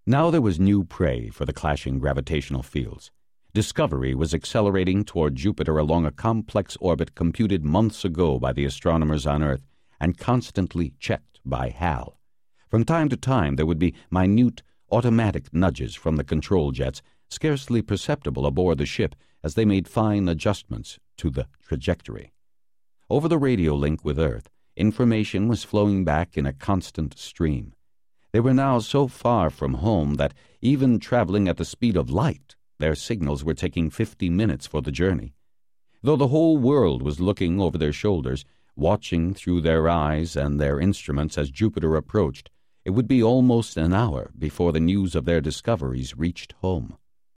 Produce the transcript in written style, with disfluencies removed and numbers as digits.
Now there was new prey for the clashing gravitational fields. Discovery was accelerating toward Jupiter along a complex orbit computed months ago by the astronomers on Earth and constantly checked by HAL. From time to time there would be minute, automatic nudges from the control jets, scarcely perceptible aboard the ship as they made fine adjustments to the trajectory. Over the radio link with Earth, information was flowing back in a constant stream. They were now so far from home that, even traveling at the speed of light, their signals were taking 50 minutes for the journey. Though the whole world was looking over their shoulders, watching through their eyes and their instruments as Jupiter approached, it would be almost an hour before the news of their discoveries reached home.